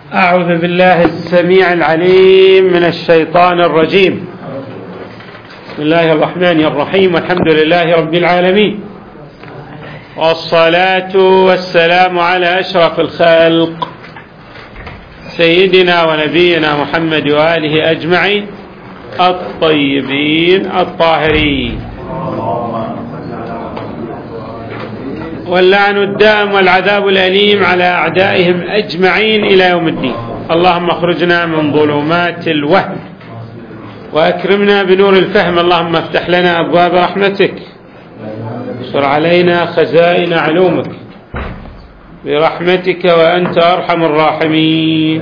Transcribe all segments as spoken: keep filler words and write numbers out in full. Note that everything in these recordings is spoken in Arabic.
أعوذ بالله السميع العليم من الشيطان الرجيم. بسم الله الرحمن الرحيم، والحمد لله رب العالمين، والصلاة والسلام على أشرف الخلق سيدنا ونبينا محمد وآله أجمعين الطيبين الطاهرين، واللعن الدائم والعذاب الأليم على أعدائهم أجمعين إلى يوم الدين. اللهم اخرجنا من ظلمات الوهم وأكرمنا بنور الفهم. اللهم افتح لنا أبواب رحمتك، انشر علينا خزائن علومك برحمتك وأنت أرحم الراحمين.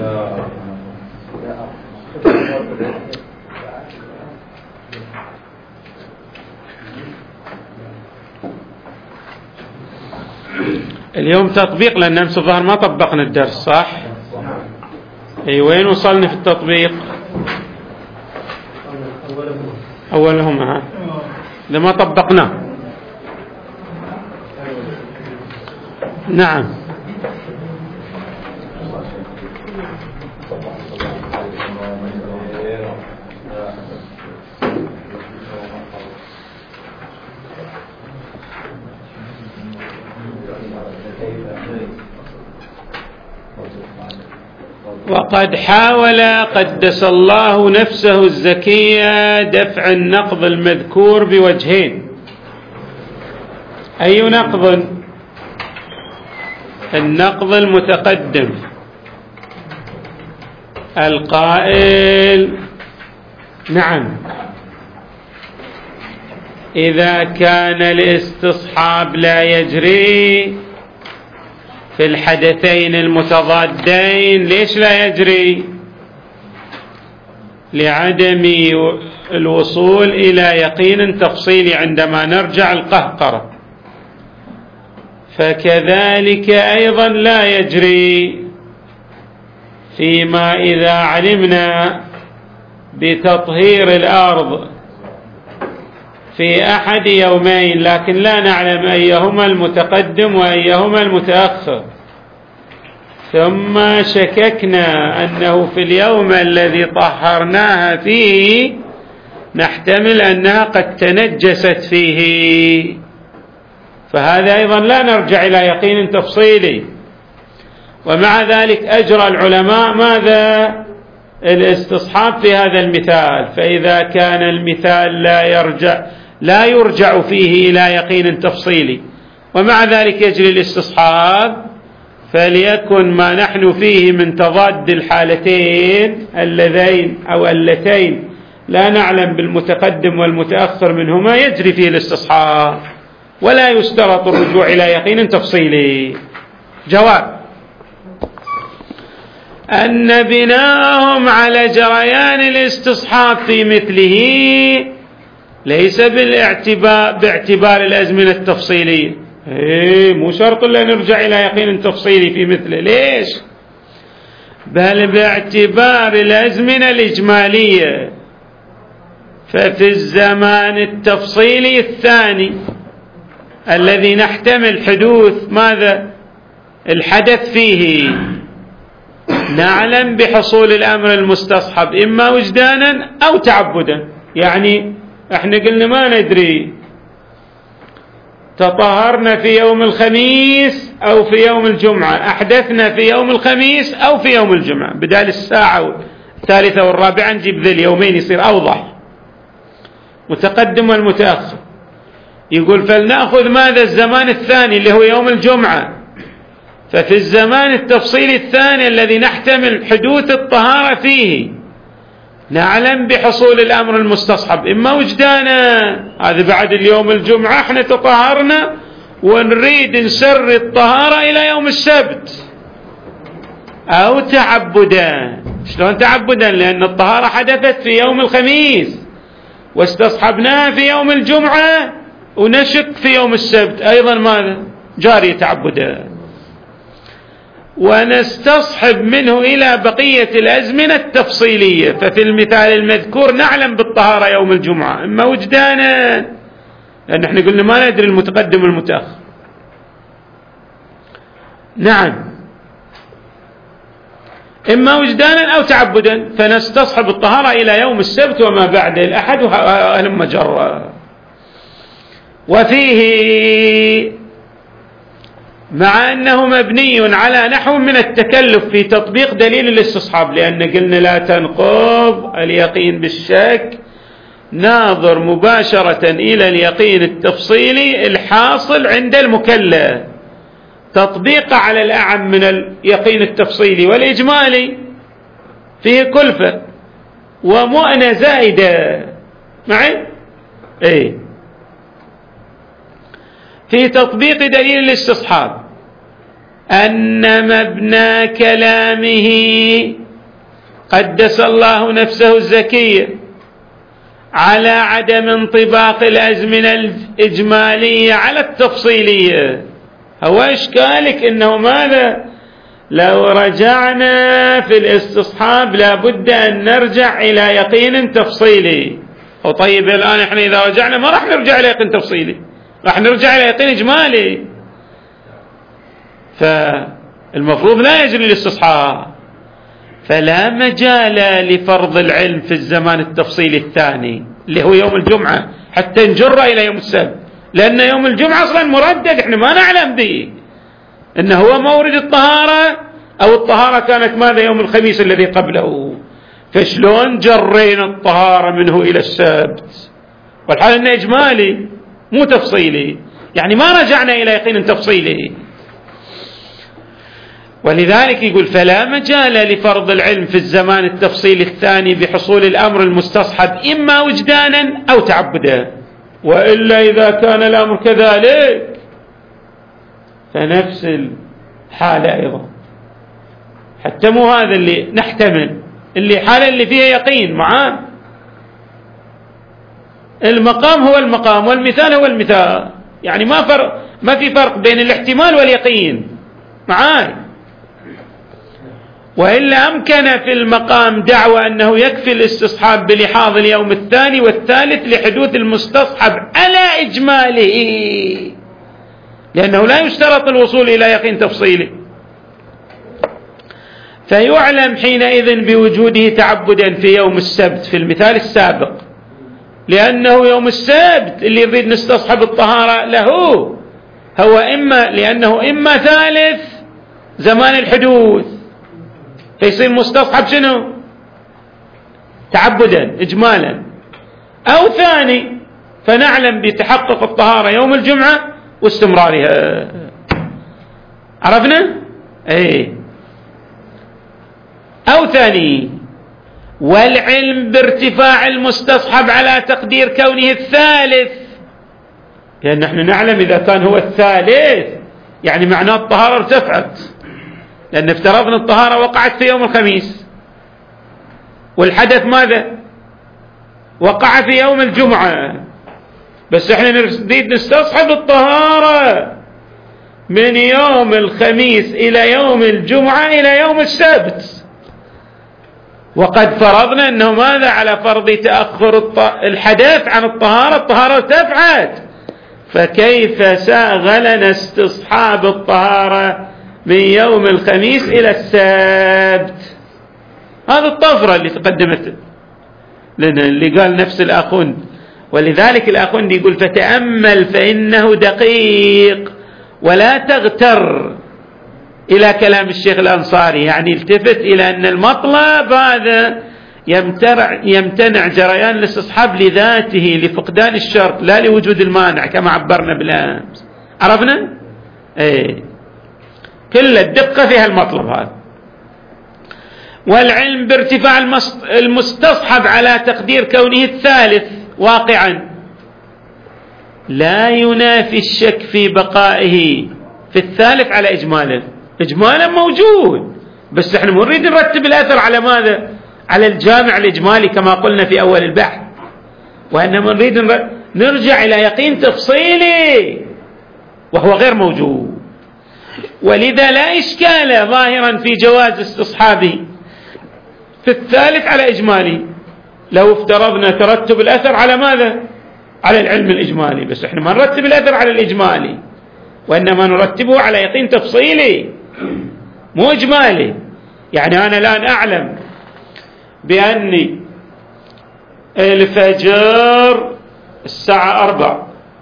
اليوم تطبيق، لأن أمس الظهر ما طبقنا الدرس، صح؟ أي وين وصلنا في التطبيق؟ أولهما لما طبقناه. نعم. وقد حاول قدس الله نفسه الزكية دفع النقض المذكور بوجهين. أي نقض؟ النقض المتقدم القائل نعم إذا كان الاستصحاب لا يجري في الحدثين المتضادين. ليش لا يجري؟ لعدم الوصول إلى يقين تفصيلي عندما نرجع القهقرة. فكذلك أيضا لا يجري فيما إذا علمنا بتطهير الأرض في أحد يومين لكن لا نعلم أيهما المتقدم وأيهما المتأخر، ثم شككنا أنه في اليوم الذي طهرناها فيه نحتمل أنها قد تنجست فيه، فهذا أيضا لا نرجع إلى يقين تفصيلي. ومع ذلك أجرى العلماء ماذا؟ الاستصحاب في هذا المثال. فإذا كان المثال لا يرجع لا يرجع فيه إلى يقين تفصيلي ومع ذلك يجري الاستصحاب، فليكن ما نحن فيه من تضاد الحالتين اللذين أو اللتين لا نعلم بالمتقدم والمتأخر منهما يجري فيه الاستصحاب ولا يشترط الرجوع إلى يقين تفصيلي. جواب: أن بناءهم على جريان الاستصحاب في مثله ليس بالاعتبار باعتبار الأزمنة التفصيلية. إيه مو شرط إلا نرجع إلى يقين تفصيلي في مثله. ليش؟ بل باعتبار الأزمنة الإجمالية. ففي الزمان التفصيلي الثاني الذي نحتمل حدوث ماذا؟ الحدث فيه، نعلم بحصول الأمر المستصحب إما وجدانا أو تعبدا. يعني احنا قلنا ما ندري تطهرنا في يوم الخميس أو في يوم الجمعة، أحدثنا في يوم الخميس أو في يوم الجمعة، بدال الساعة الثالثة والرابعة نجيب ذي اليومين يصير أوضح. متقدم والمتأخر. يقول فلنأخذ ماذا؟ الزمان الثاني اللي هو يوم الجمعة. ففي الزمان التفصيلي الثاني الذي نحتمل حدوث الطهارة فيه نعلم بحصول الأمر المستصحب إما وجدانا، هذا بعد اليوم الجمعة احنا تطهرنا ونريد نسر الطهارة إلى يوم السبت، أو تعبدا. شلون تعبدا؟ لأن الطهارة حدثت في يوم الخميس واستصحبناها في يوم الجمعة ونشك في يوم السبت، أيضا ماذا؟ جاري تعبدا. ونستصحب منه إلى بقية الأزمنة التفصيلية. ففي المثال المذكور نعلم بالطهارة يوم الجمعة إما وجدانا، لأن احنا قلنا ما ندري المتقدم والمتأخر. نعم، إما وجدانا أو تعبدا، فنستصحب الطهارة إلى يوم السبت وما بعد الأحد وهلم جرا. وفيه مع أنه مبني على نحو من التكلف في تطبيق دليل الاستصحاب، لأن قلنا لا تنقض اليقين بالشك، ناظر مباشرة إلى اليقين التفصيلي الحاصل عند المكلف، تطبيق على الأعم من اليقين التفصيلي والإجمالي فيه كلفة ومؤنة زائدة معي. إيه في تطبيق دليل الاستصحاب أن مبنى كلامه قدس الله نفسه الزكية على عدم انطباق الأزمنة الإجمالية على التفصيلية. هو إشكالك إنه ماذا؟ لو رجعنا في الاستصحاب لابد أن نرجع إلى يقين تفصيلي. وطيب الآن إحنا إذا رجعنا ما راح نرجع إلى يقين تفصيلي، راح نرجع إلى يقين إجمالي، فالمفروض لا يجري الاستصحاب. فلا مجال لفرض العلم في الزمان التفصيلي الثاني اللي هو يوم الجمعة حتى نجر إلى يوم السبت، لأن يوم الجمعة أصلا مردد، إحنا ما نعلم به إنه هو مورد الطهارة أو الطهارة كانت ماذا يوم الخميس الذي قبله، فشلون جرينا الطهارة منه إلى السبت والحال إنه إجمالي مو تفصيلي، يعني ما رجعنا إلى يقين تفصيلي. ولذلك يقول فلا مجال لفرض العلم في الزمان التفصيلي الثاني بحصول الأمر المستصحب إما وجدانا أو تعبدا، وإلا إذا كان الأمر كذلك فنفس الحالة أيضا، حتى مو هذا اللي نحتمل، اللي حالة اللي فيها يقين معاه. المقام هو المقام والمثال هو المثال، يعني ما فرق، ما في فرق بين الاحتمال واليقين معاي. وإلا أمكن في المقام دعوى أنه يكفي الاستصحاب بلحاظ اليوم الثاني والثالث لحدوث المستصحب على إجماله، لأنه لا يشترط الوصول إلى يقين تفصيلي، فيعلم حينئذ بوجوده تعبدا في يوم السبت في المثال السابق، لأنه يوم السبت اللي يريد نستصحب الطهارة له هو إما لأنه إما ثالث زمان الحدوث فيصير مستصحب شنو؟ تعبدا إجمالا، أو ثاني فنعلم بتحقق الطهارة يوم الجمعة واستمرارها. عرفنا؟ أي. أو ثاني والعلم بارتفاع المستصحب على تقدير كونه الثالث، لأن نحن نعلم إذا كان هو الثالث يعني معناه الطهارة ارتفعت، لأن افترضنا الطهارة وقعت في يوم الخميس والحدث ماذا؟ وقع في يوم الجمعة، بس احنا نريد نستصحب الطهارة من يوم الخميس إلى يوم الجمعة إلى يوم السبت، وقد فرضنا أنه ماذا؟ على فرض تأخر الحدث عن الطهارة، الطهارة ارتفعت، فكيف ساغ لنا استصحاب الطهارة من يوم الخميس إلى السبت؟ هذا الطفرة اللي تقدمت لنا اللي قال نفس الأخوند. ولذلك الأخوند يقول فتأمل فإنه دقيق ولا تغتر إلى كلام الشيخ الأنصاري، يعني التفت إلى أن المطلب هذا يمتنع جريان الاستصحاب لذاته لفقدان الشرط لا لوجود المانع كما عبرنا بالأمس. عرفنا؟ ايه كل الدقة فيها المطلب هذا. والعلم بارتفاع المستصحب على تقدير كونه الثالث واقعا لا ينافي الشك في بقائه في الثالث على إجمالا، إجمالا موجود، بس احنا نريد نرتب الأثر على ماذا؟ على الجامع الإجمالي كما قلنا في أول البحث، وإنما نريد نرجع إلى يقين تفصيلي وهو غير موجود. ولذا لا إشكال ظاهرا في جواز استصحابه في الثالث على إجمالي لو افترضنا ترتب الأثر على ماذا؟ على العلم الإجمالي، بس احنا ما نرتب الأثر على الإجمالي وإنما نرتبه على يقين تفصيلي مو إجمالي. يعني أنا الآن أعلم بأني الفجر الساعة أربع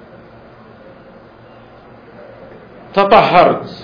تطهرت،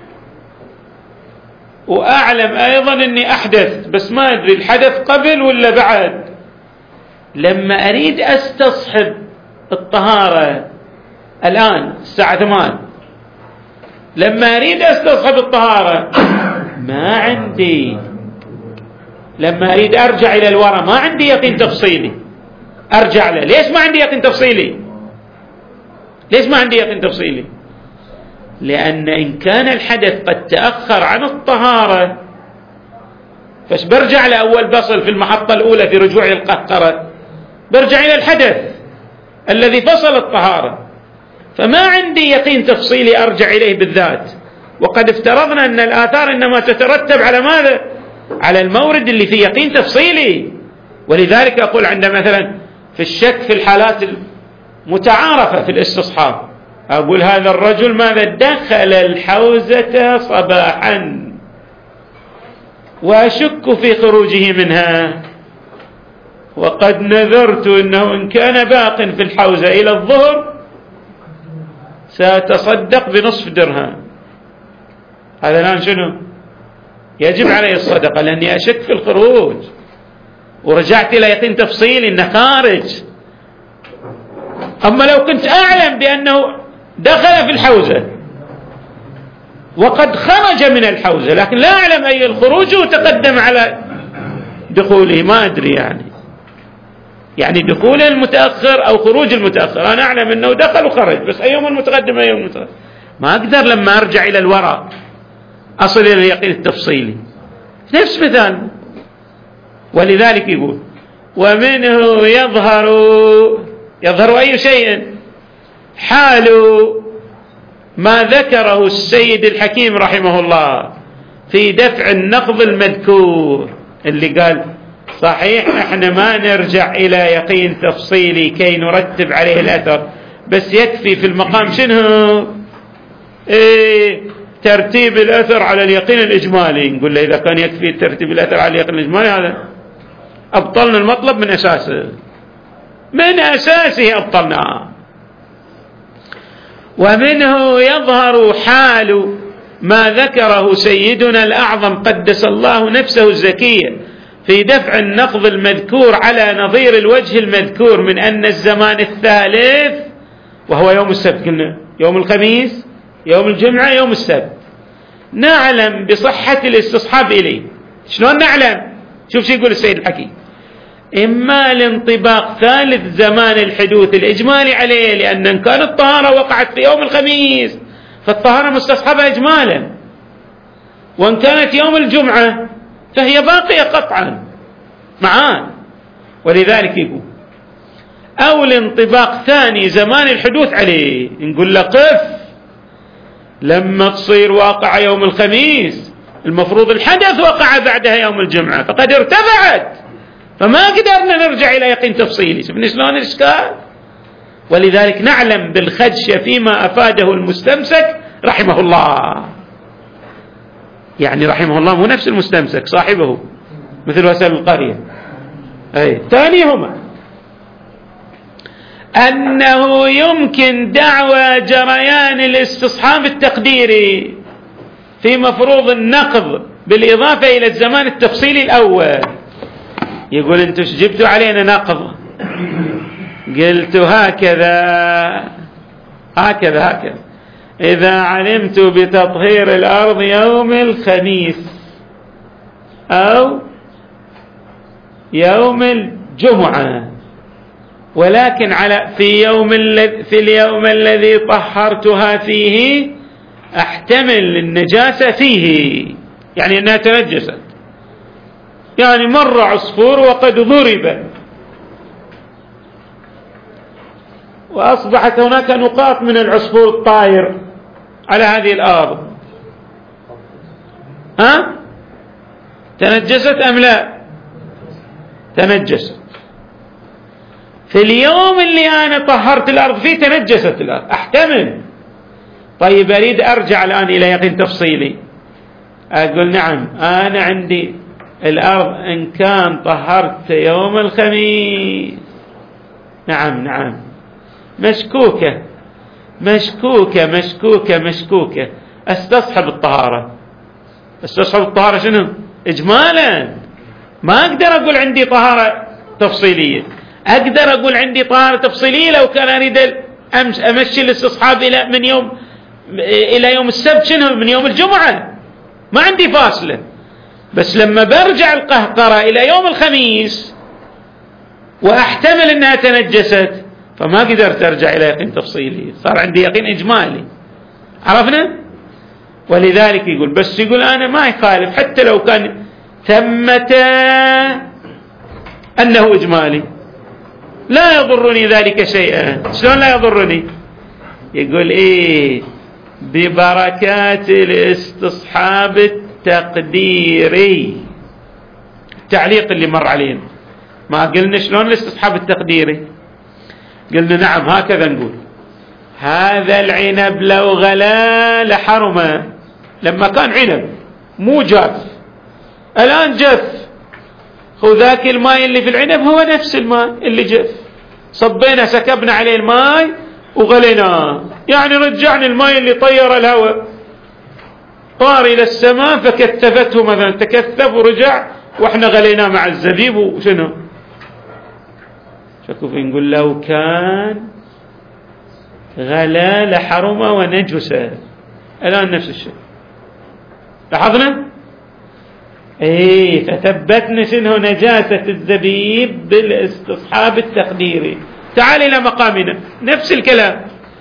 وأعلم أيضا أني أحدثت، بس ما أدري الحدث قبل ولا بعد. لما أريد أستصحب الطهارة الآن الساعة ثمان، لما أريد أستصحب الطهارة ما عندي، لما أريد أرجع إلى الوراء ما عندي يقين تفصيلي أرجع له. ليش ما عندي يقين تفصيلي؟ ليش ما عندي يقين تفصيلي؟ لأن إن كان الحدث قد تأخر عن الطهارة فش برجع لأول بصل في المحطة الأولى في رجوع القهقرة، برجع إلى الحدث الذي فصل الطهارة، فما عندي يقين تفصيلي أرجع إليه بالذات. وقد افترضنا أن الآثار إنما تترتب على ماذا؟ على المورد اللي فيه يقين تفصيلي. ولذلك أقول عند مثلا في الشك في الحالات المتعارفة في الاستصحاب، أقول هذا الرجل ماذا؟ دخل الحوزة صباحا وأشك في خروجه منها، وقد نذرت أنه إن كان باق في الحوزة إلى الظهر سأتصدق بنصف درهم. هذا الآن شنو؟ يجب عليه الصدقة لأني أشك في الخروج، ورجعت إلى يقين تفصيلي أنه خارج. أما لو كنت أعلم بأنه دخل في الحوزة وقد خرج من الحوزة لكن لا أعلم أي الخروج وتقدم على دخوله، ما أدري يعني يعني دخول المتأخر أو خروج المتأخر، أنا أعلم أنه دخل وخرج بس أيهم المتقدم أيهم المتأخر، ما أقدر لما أرجع إلى الوراء أصل إلى اليقين التفصيلي. نفس مثال. ولذلك يقول ومنه يظهر يظهر أي شيء حال ما ذكره السيد الحكيم رحمه الله في دفع النقض المذكور، اللي قال صحيح احنا ما نرجع إلى يقين تفصيلي كي نرتب عليه الأثر، بس يكفي في المقام شنو؟ ايه ترتيب الأثر على اليقين الإجمالي. نقول له إذا كان يكفي ترتيب الأثر على اليقين الإجمالي هذا أبطلنا المطلب من أساسه، من أساسه أبطلناه. ومنه يظهر حال ما ذكره سيدنا الأعظم قدس الله نفسه الزكية في دفع النقض المذكور على نظير الوجه المذكور من أن الزمان الثالث وهو يوم السبت، قلنا يوم الخميس يوم الجمعة يوم السبت، نعلم بصحة الاستصحاب إليه. شلون نعلم؟ شوف شو يقول السيد الحكيم: إما لانطباق ثالث زمان الحدوث الإجمالي عليه، لأن إن كانت الطهارة وقعت في يوم الخميس فالطهارة مستصحبة إجمالا، وإن كانت يوم الجمعة فهي باقية قطعا معان. ولذلك يقول أو لانطباق ثاني زمان الحدوث عليه، نقول له قف، لما تصير واقع يوم الخميس المفروض الحدث وقع بعدها يوم الجمعة فقد ارتفعت، فما قدرنا نرجع إلى يقين تفصيلي. شوفني شلون الإشكال. ولذلك نعلم بالخدشة فيما أفاده المستمسك رحمه الله، يعني رحمه الله مو نفس المستمسك صاحبه مثل وسائل القرية، أي ثانيهما أنه يمكن دعوى جريان الاستصحاب التقديري في مفروض النقض بالإضافة إلى الزمان التفصيلي الأول. يقول أنتم جبتوا علينا نقض، قلت هكذا هكذا هكذا إذا علمت بتطهير الأرض يوم الخميس أو يوم الجمعة، ولكن على في يوم في اليوم الذي طهرتها فيه أحتمل النجاسة فيه، يعني أنها تنجست، يعني مر عصفور وقد ضرب وأصبحت هناك نقاط من العصفور الطائر على هذه الأرض، ها تنجست أم لا؟ تنجست. في اليوم اللي أنا طهرت الأرض فيه تنجست الأرض، أحتمل. طيب أريد أرجع الآن إلى يقين تفصيلي، أقول نعم أنا عندي الأرض إن كان طهرت يوم الخميس، نعم نعم مشكوكة مشكوكة مشكوكة مشكوكة، استصحب الطهارة. استصحب الطهارة شنو؟ إجمالا، ما أقدر أقول عندي طهارة تفصيلية. أقدر أقول عندي طهارة تفصيلية لو كان أريد أمشي الاستصحاب إلى من يوم إلى يوم السبت، شنو؟ من يوم الجمعة، ما عندي فاصلة. بس لما برجع القهقرة إلى يوم الخميس وأحتمل أنها تنجست، فما قدرت أرجع إلى يقين تفصيلي، صار عندي يقين إجمالي. عرفنا؟ ولذلك يقول بس يقول أنا ما يخالف حتى لو كان ثمة أنه إجمالي، لا يضرني ذلك شيئا. شلون لا يضرني؟ يقول إيه ببركات الاستصحاب التقديري. التعليق اللي مر علينا ما قلنا شلون الاستصحاب التقديري؟ قلنا نعم هكذا نقول هذا العنب لو غلا لحرمه، لما كان عنب مو جاف، الآن جف، خذ ذاك الماء اللي في العنب هو نفس الماء اللي جف، صبينا سكبنا عليه الماء وغليناه، يعني رجعنا الماء اللي طير الهواء طار إلى السماء فكثفته مثلا، تكثف ورجع واحنا غليناه مع الزبيب وشنو. شكوف نقول لو كان غلا لحرمه ونجسه، الآن نفس الشيء. لاحظنا؟ ايه فثبتنا شنو نجاسة الزبيب بالاستصحاب التقديري. تعال إلى مقامنا نفس الكلام،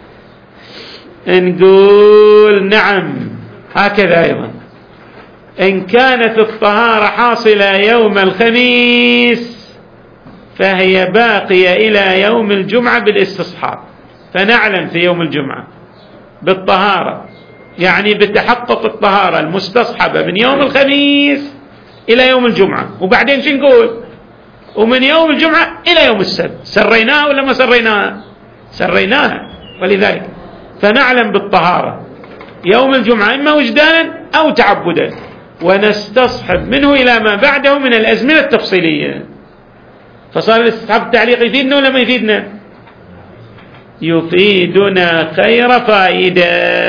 نقول نعم هكذا أيضا إن كانت الطهارة حاصلة يوم الخميس فهي باقية إلى يوم الجمعة بالاستصحاب، فنعلم في يوم الجمعة بالطهارة، يعني بتحقق الطهارة المستصحبة من يوم الخميس إلى يوم الجمعة، وبعدين شو نقول؟ ومن يوم الجمعة إلى يوم السبت. سريناها ولا ما سريناها؟ سريناها. ولذلك فنعلم بالطهارة يوم الجمعة إما وجدانا أو تعبدا، ونستصحب منه إلى ما بعده من الأزمنة التفصيلية. فصار الاستصحاب التعليقي يفيدنا ولا ما يفيدنا؟ يفيدنا خير فائدة.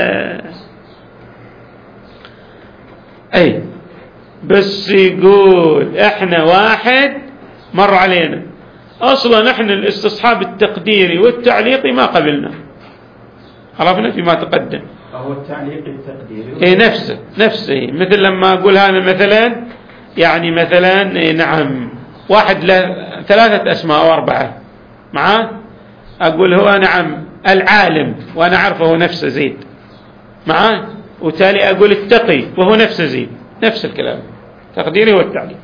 أي بس يقول إحنا واحد مر علينا أصلا إحنا الاستصحاب التقديري والتعليقي ما قبلنا، عرفنا فيما تقدم. هو التعليق التقديري إيه نفسه نفسه مثل لما أقول هذا مثلا، يعني مثلا إيه نعم واحد له ثلاثة أسماء أو أربعة معاه، أقول هو نعم العالم وأنا عارفه نفسه زيد معاه، وتالي أقول التقي وهو نفسه زيد، نفس الكلام تقديري والتعليق.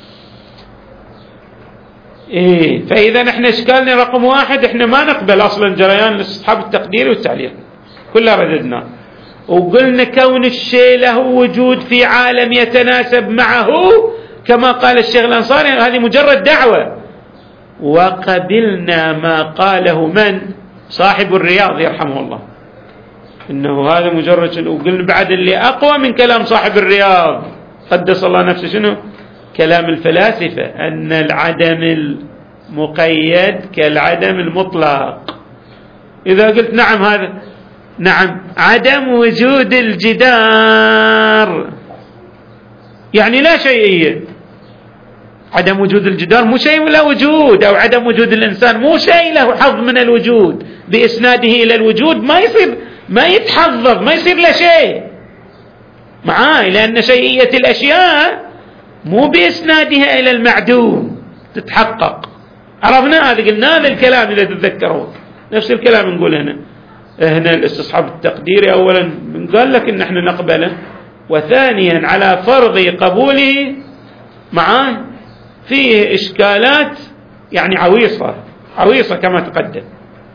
إيه فإذا نحن إشكالنا رقم واحد إحنا ما نقبل أصلا جريان الاستصحاب التقديري والتعليق كلها رددنا، وقلنا كون الشيء له وجود في عالم يتناسب معه كما قال الشيخ الأنصاري هذه مجرد دعوة، وقبلنا ما قاله من؟ صاحب الرياض يرحمه الله، إنه هذا مجرد. وقلنا بعد اللي أقوى من كلام صاحب الرياض قدس الله نفسه شنو؟ كلام الفلاسفة أن العدم المقيد كالعدم المطلق. إذا قلت نعم هذا نعم عدم وجود الجدار يعني لا شيئية، عدم وجود الجدار مو شيء له وجود، أو عدم وجود الإنسان مو شيء له حظ من الوجود، بإسناده إلى الوجود ما يصير ما يتحظظ ما يصير له شيء معاه، لأن شيئية الأشياء مو بإسنادها إلى المعدوم تتحقق. عرفنا هذا؟ قلنا هذا الكلام إذا تتذكرون نفس الكلام نقول هنا. هنا الاستصحاب التقديري أولا قال لك إن احنا نقبله، وثانيا على فرض قبوله معاه فيه إشكالات يعني عويصة عويصة كما تقدم،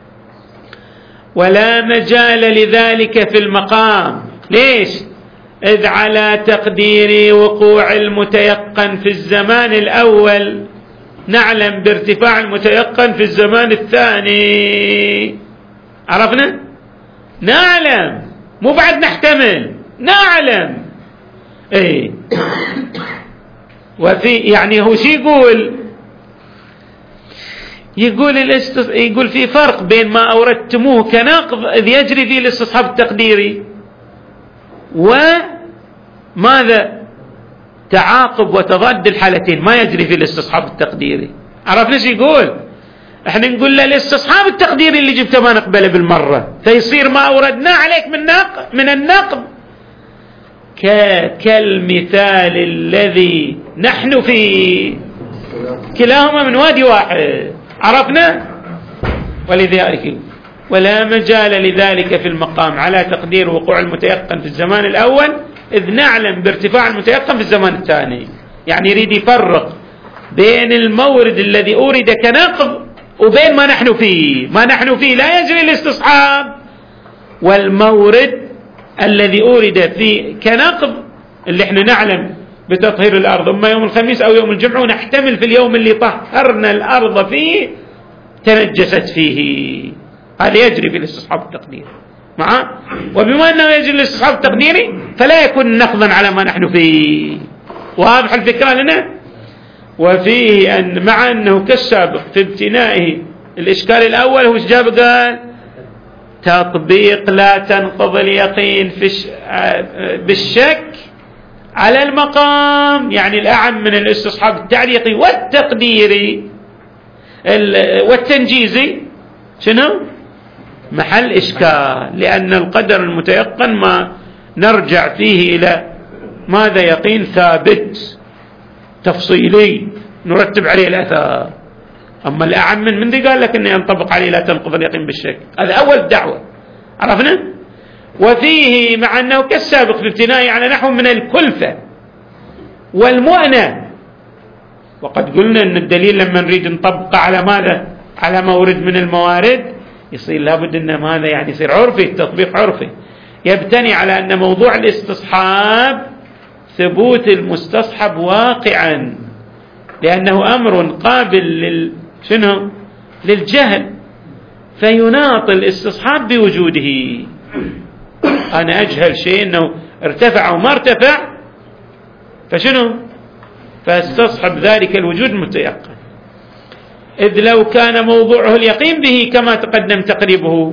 ولا مجال لذلك في المقام. ليش؟ إذ على تقدير وقوع المتيقن في الزمان الأول نعلم بارتفاع المتيقن في الزمان الثاني. عرفنا؟ نعلم مو بعد نحتمل، نعلم اي وفي يعني هو شي يقول يقول الاستص... يقول في فرق بين ما أوردتموه كنقض إذ يجري فيه الاستصحاب التقديري وماذا تعاقب وتضاد الحالتين ما يجري فيه الاستصحاب التقديري. عرفنا شو يقول؟ احنا نقول له الاستصحاب التقديري اللي جبته ما نقبله بالمرة فيصير ما أوردناه عليك من نقض من النقض ك... كالمثال الذي نحن فيه كلاهما من وادي واحد. عرفنا؟ ولذلك ولا مجال لذلك في المقام على تقدير وقوع المتيقن في الزمان الأول إذ نعلم بارتفاع المتيقن في الزمان الثاني. يعني يريد يفرق بين المورد الذي أورد كنقض وبين ما نحن فيه. ما نحن فيه لا يجري الاستصحاب، والمورد الذي أورد فيه كنقض اللي احنا نعلم بتطهير الأرض إما يوم الخميس أو يوم الجمعة، ونحتمل في اليوم اللي طهرنا الأرض فيه تنجست فيه، هذا يجري في الاستصحاب التقديري معه. وبما أنه يجري الاستصحاب التقديري فلا يكون نقضا على ما نحن فيه. واضح الفكرة لنا؟ وفيه أن مع أنه كالسابق في ابتنائه الإشكال الأول هو جاب قال تطبيق لا تنقض اليقين في بالشك على المقام، يعني الأعم من الاستصحاب التعليقي والتقديري والتنجيزي شنو؟ محل إشكال، لأن القدر المتيقن ما نرجع فيه إلى ماذا؟ يقين ثابت تفصيلي نرتب عليه الأثار. أما الأعم من من ذي قال لك أنه ينطبق عليه لا تنقض اليقين بالشك، هذا أول دعوة. عرفنا؟ وفيه مع أنه كالسابق في ابتنائه على نحو من الكلفة والمؤنة، وقد قلنا أن الدليل لما نريد نطبقه على ماذا؟ على مورد من الموارد يصير لابد أن ماذا؟ يعني يصير عرفي، تطبيق عرفي يبتني على أن موضوع الاستصحاب ثبوت المستصحب واقعا، لأنه أمر قابل لل شنو؟ للجهل، فيناط الاستصحاب بوجوده. أنا أجهل شيء أنه ارتفع وما ارتفع فشنو؟ فاستصحب ذلك الوجود المتيقن، إذ لو كان موضوعه اليقين به كما تقدم تقريبه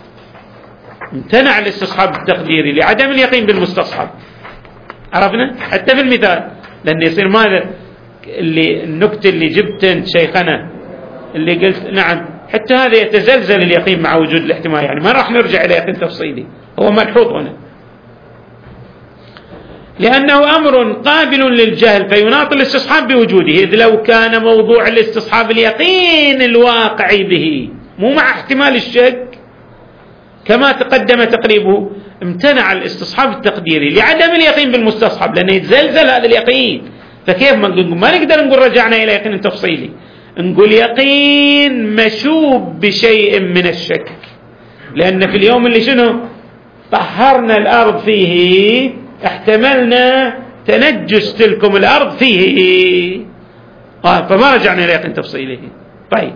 امتنع الاستصحاب التقديري لعدم اليقين بالمستصحب. عرفنا؟ حتى في المثال لأن يصير ماذا؟ اللي النكتة اللي جبت انت شيخنا اللي قلت نعم، حتى هذا يتزلزل اليقين مع وجود الاحتمال، يعني ما راح نرجع إلى يقين تفصيلي، هو ملحوظ هنا لأنه أمر قابل للجهل فيناط الاستصحاب بوجوده، إذ لو كان موضوع الاستصحاب اليقين الواقعي به مو مع احتمال الشك كما تقدم تقريبه امتنع الاستصحاب التقديري لعدم اليقين بالمستصحب، لأنه يتزلزل هذا اليقين. فكيف ما نقول؟ ما نقدر نقول رجعنا إلى يقين تفصيلي، نقول يقين مشوب بشيء من الشك، لأن في اليوم اللي شنو طهرنا الأرض فيه احتملنا تنجس تلكم الأرض فيه، آه فما رجعنا إلى يقين تفصيله. طيب،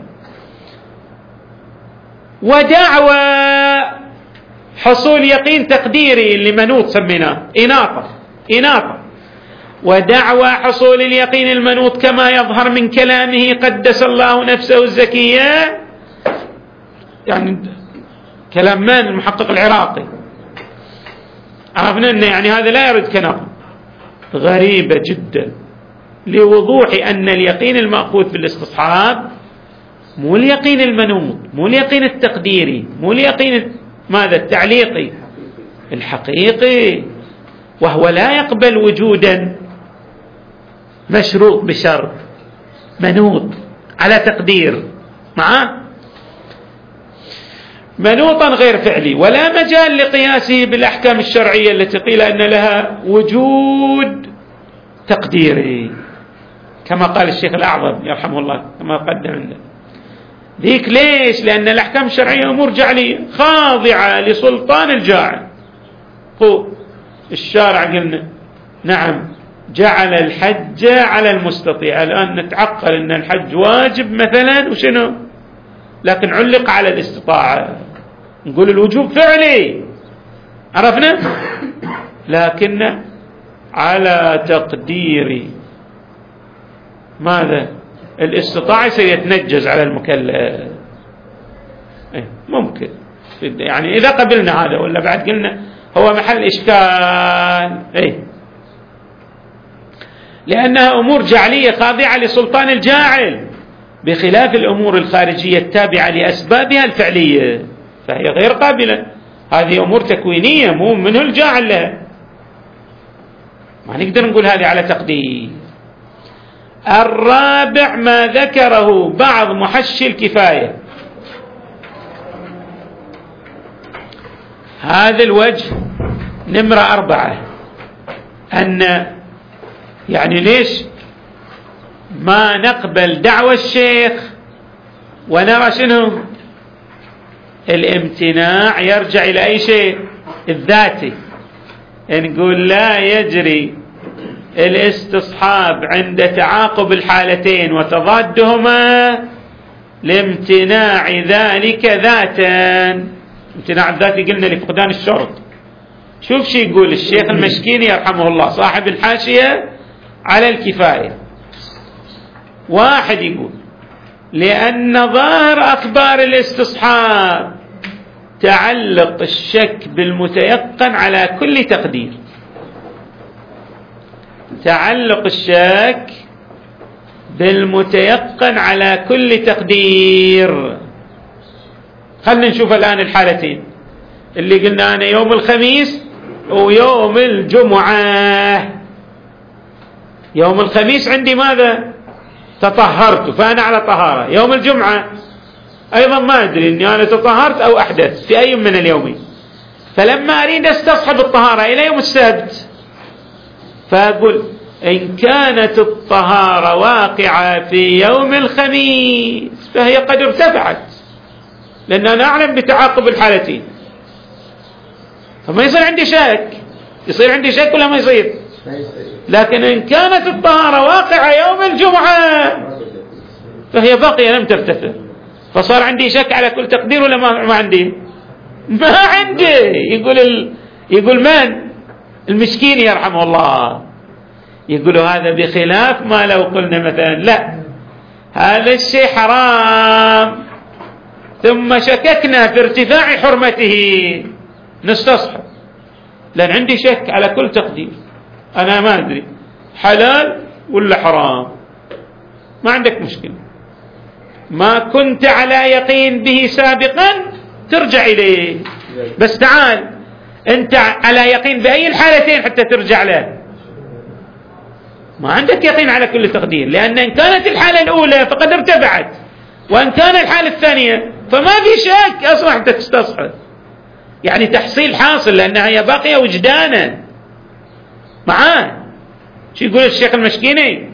ودعوى حصول يقين تقديري اللي منوط سميناه إناطة إناطة ودعوى حصول اليقين المنوط كما يظهر من كلامه قدس الله نفسه الزكية، يعني كلام من المحقق العراقي، عرفنا أنه يعني هذا لا يرد كلام غريبة جدا لوضوح أن اليقين المأخوذ في الاستصحاب مو اليقين المنوط، مو اليقين التقديري، مو اليقين ماذا التعليقي الحقيقي، وهو لا يقبل وجودا مشروط بشرط منوط على تقدير معه منوطا غير فعلي، ولا مجال لقياسه بالأحكام الشرعية التي قيل أن لها وجود تقديري كما قال الشيخ الأعظم يرحمه الله كما قدم عنده ذيك. ليش؟ لأن الأحكام الشرعية أمور جعلية خاضعة لسلطان الجاعل. هو الشارع قلنا نعم جعل الحج على المستطيع، الآن نتعقل أن الحج واجب مثلا وشنو، لكن علق على الاستطاعة، نقول الوجوب فعلي، عرفنا، لكن على تقدير ماذا؟ الاستطاعة سيتنجز على المكلف. ممكن يعني إذا قبلنا هذا، ولا بعد قلنا هو محل إشكال. إيه؟ لأنها أمور جعلية خاضعة لسلطان الجاعل، بخلاف الأمور الخارجية التابعة لأسبابها الفعلية، فهي غير قابلة. هذه أمور تكوينية، مو منه الجاعل لها، ما نقدر نقول هذه على تقدير. الرابع ما ذكره بعض محشي الكفاية، هذا الوجه نمرة أربعة، أن يعني ليش ما نقبل دعوى الشيخ ونرى شنو الامتناع يرجع إلى أي شيء؟ الذاتي. نقول لا يجري الاستصحاب عند تعاقب الحالتين وتضادهما لامتناع ذلك ذاتا. امتناع الذاتي قلنا لفقدان الشرط. شوف شي يقول الشيخ المشكيني يرحمه الله صاحب الحاشية على الكفاية. واحد يقول لأن ظاهر أخبار الاستصحاب تعلق الشك بالمتيقن على كل تقدير. تعلق الشك بالمتيقن على كل تقدير. خلنا نشوف الآن الحالتين اللي قلنا أنا يوم الخميس ويوم الجمعة. يوم الخميس عندي ماذا؟ تطهرت فأنا على طهارة. يوم الجمعة أيضا ما أدري أني أنا تطهرت أو أحدث في أي من اليومين، فلما أريد أستصحب الطهارة إلى يوم السبت فأقول إن كانت الطهارة واقعة في يوم الخميس فهي قد ارتفعت، لأن أنا أعلم بتعاقب الحالتين، فما يصير عندي شك. يصير عندي شك ولا ما يصير؟ لكن إن كانت الطهارة واقعة يوم الجمعة فهي باقية لم ترتفع، فصار عندي شك على كل تقدير ولا ما عندي؟ ما عندي. يقول ال... يقول من؟ المسكين يرحمه الله، يقول هذا بخلاف ما لو قلنا مثلا لا هذا الشيء حرام ثم شككنا في ارتفاع حرمته نستصحب، لأن عندي شك على كل تقدير، أنا ما أدري حلال ولا حرام. ما عندك مشكلة، ما كنت على يقين به سابقا ترجع إليه، بس تعال أنت على يقين بأي الحالتين حتى ترجع له. ما عندك يقين على كل تقدير، لأن إن كانت الحالة الأولى فقد ارتفعت، وإن كان الحالة الثانية فما في شك أصلا حتى تستصحب، يعني تحصيل حاصل لأنها هي باقية وجدانا معاه. شو يقول الشيخ المشكيني؟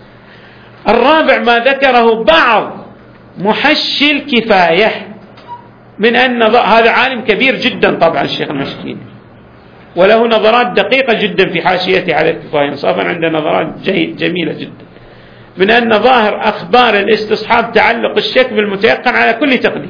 الرابع ما ذكره بعض محشي الكفاية من أن هذا عالم كبير جدا طبعا الشيخ المشكيني، وله نظرات دقيقة جدا في حاشيته على الكفاية، انصافا عنده نظرات جميلة جدا، من أن ظاهر أخبار الاستصحاب تعلق الشك بالمتيقن على كل تقدير،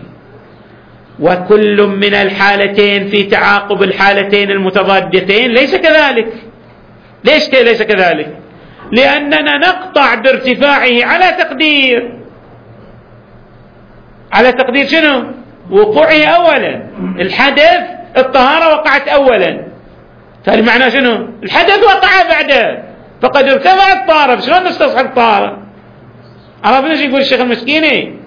وكل من الحالتين في تعاقب الحالتين المتضادتين ليس كذلك. ليش ليس كذلك؟ لأننا نقطع بارتفاعه على تقدير على تقدير شنو؟ وقوعه أولا. الحدث الطهارة وقعت أولا، فهذا معناه شنو؟ الحدث وقع بعده فقد ارتفعت الطهارة، شلون نستصحب الطهارة؟ عرفنا ايش يقول الشيخ المسكيني؟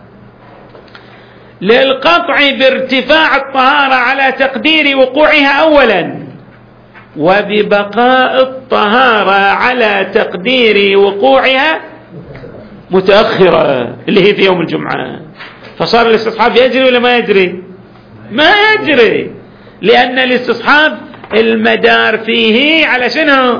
للقطع بارتفاع الطهارة على تقدير وقوعها أولا، وببقاء الطهارة على تقدير وقوعها متأخرة اللي هي في يوم الجمعة. فصار الاستصحاب يجري ولا ما يجري؟ ما يجري، لأن الاستصحاب المدار فيه على شنو؟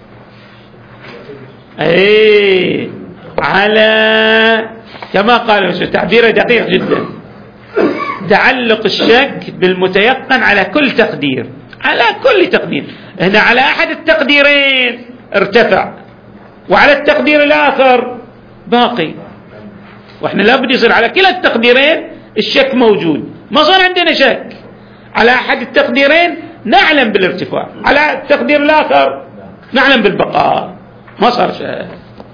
ايه على كما قال تعبيره دقيق جدا، تعلق الشك بالمتيقن على كل تقدير. على كل تقدير، هنا على أحد التقديرين ارتفع، وعلى التقدير الآخر باقي، وإحنا لابد يصير على كلا التقديرين الشك موجود. ما صار عندنا شك على أحد التقديرين، نعلم بالارتفاع، على التقدير الآخر نعلم بالبقاء، ما صار شيء.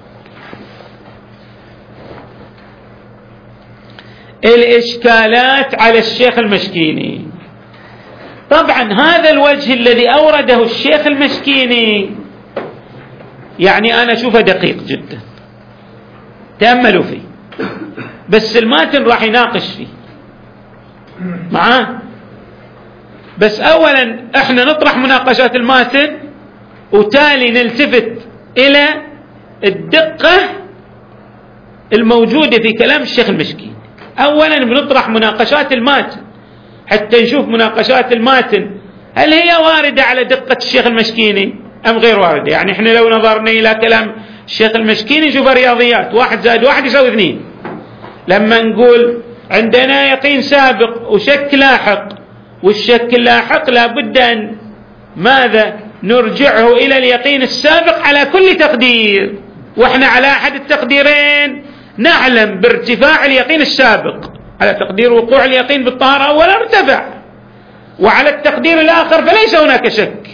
الإشكالات على الشيخ المشكيني. طبعا هذا الوجه الذي أورده الشيخ المشكيني يعني أنا أشوفه دقيق جدا، تأملوا فيه، بس الماتن راح يناقش فيه معاه. بس أولا احنا نطرح مناقشات الماتن وتالي نلتفت إلى الدقة الموجودة في كلام الشيخ المشكيني. أولا بنطرح مناقشات الماتن حتى نشوف مناقشات الماتن هل هي واردة على دقة الشيخ المشكيني أم غير واردة. يعني احنا لو نظرنا إلى كلام الشيخ المشكيني نشوف رياضيات، واحد زائد واحد يساوي اثنين. لما نقول عندنا يقين سابق وشك لاحق، والشك اللاحق لابد أن ماذا نرجعه إلى اليقين السابق على كل تقدير، واحنا على أحد التقديرين نعلم بارتفاع اليقين السابق، على تقدير وقوع اليقين بالطهارة أولا ارتفع، وعلى التقدير الآخر فليس هناك شك.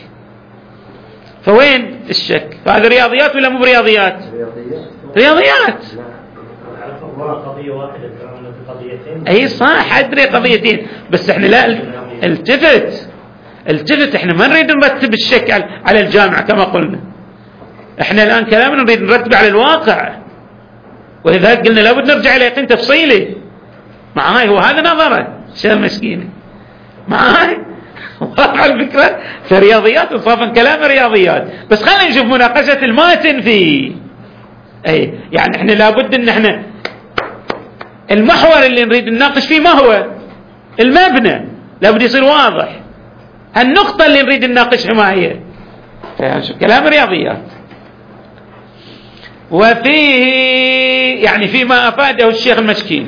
فوين الشك؟ فهذا رياضيات ولا مو برياضيات؟ رياضيات. قضية واحدة قضيتين. أي صح، أدري قضيتين، بس احنا لا التفت التفت احنا ما نريد نرتب الشك على الجامعة كما قلنا، احنا الآن كلامنا نريد نرتب على الواقع، ولذلك قلنا لابد نرجع إلى يقين تفصيلي. معاي هو هذا نظره الشيخ المشكيني معاي واقع الفكرة في رياضيات وصافا كلام رياضيات. بس خلينا نشوف مناقشة الماتن فيه. اي يعني احنا لابد ان احنا المحور اللي نريد نناقش فيه ما هو المبنى، لابد يصير واضح. النقطة اللي نريد نناقشها ما هي؟ كلام رياضيات. وفيه يعني فيما أفاده الشيخ المشكيني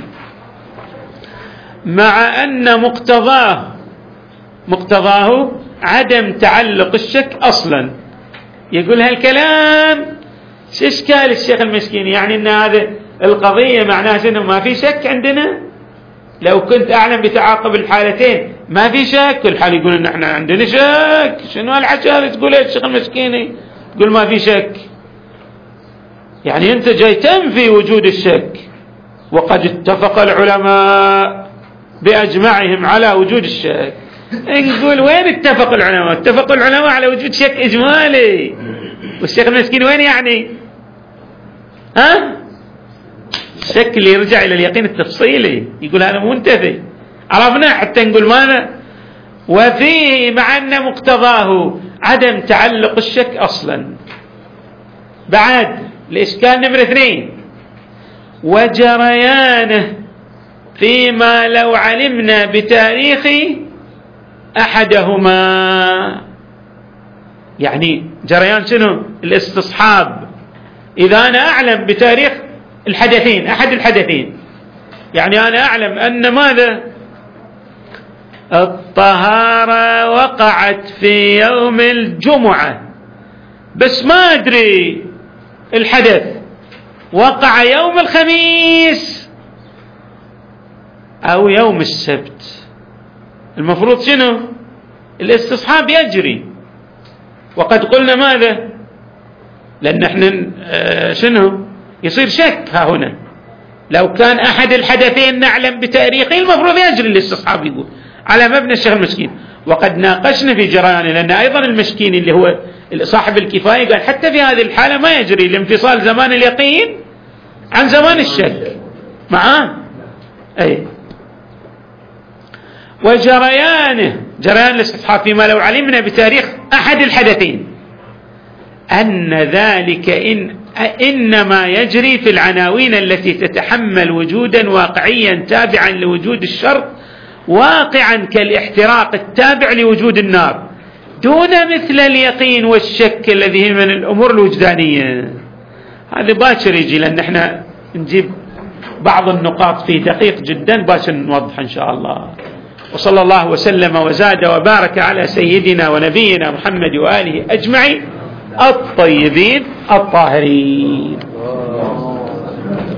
مع أن مقتضاه مقتضاه عدم تعلق الشك أصلا. يقول هالكلام شو إشكال الشيخ المشكيني؟ يعني أن هذه القضية معناها أنه ما في شك عندنا؟ لو كنت أعلم بتعاقب الحالتين ما في شك. كل حال يقول أن احنا عندنا شك. شنو هالحكي هذا تقول ايش الشيخ المشكيني؟ تقول ما في شك، يعني أنت جاي تنفي وجود الشك، وقد اتفق العلماء بأجمعهم على وجود الشك. نقول وين اتفق العلماء؟ اتفق العلماء على وجود شك إجمالي، والشيخ المسكين وين يعني؟ ها؟ الشك اللي يرجع إلى اليقين التفصيلي، يقول هذا منتفي. عرفنا حتى نقول ماذا؟ وفيه مع أن مقتضاه عدم تعلق الشك أصلا. بعد الإشكال نمرة اثنين، وجريانه فيما لو علمنا بتاريخ أحدهما. يعني جريان شنو؟ الاستصحاب. إذا أنا أعلم بتاريخ الحدثين، أحد الحدثين، يعني أنا أعلم أن ماذا؟ الطهارة وقعت في يوم الجمعة، بس ما أدري الحدث وقع يوم الخميس أو يوم السبت. المفروض شنو؟ الاستصحاب يجري. وقد قلنا ماذا؟ لأن احنا شنو؟ يصير شك ها هنا. لو كان أحد الحدثين نعلم بتاريخه المفروض يجري الاستصحاب، يقول على مبنى الشيخ المسكين. وقد ناقشنا في جريانه، لأن أيضا المشكين اللي هو صاحب الكفاية قال حتى في هذه الحالة ما يجري الانفصال زمان اليقين عن زمان الشك معاه. أي وجريانه جريان الاستصحاب فيما لو علمنا بتاريخ أحد الحدثين أن ذلك إن إنما يجري في العناوين التي تتحمل وجودا واقعيا تابعا لوجود الشرط، واقعا كالاحتراق التابع لوجود النار، دون مثل اليقين والشك الذي هي من الأمور الوجدانية. هذا باكر يجي، لأن احنا نجيب بعض النقاط في دقيق جدا باكر نوضح إن شاء الله. وصلى الله وسلم وزاد وبارك على سيدنا ونبينا محمد وآله أجمعين الطيبين الطاهرين.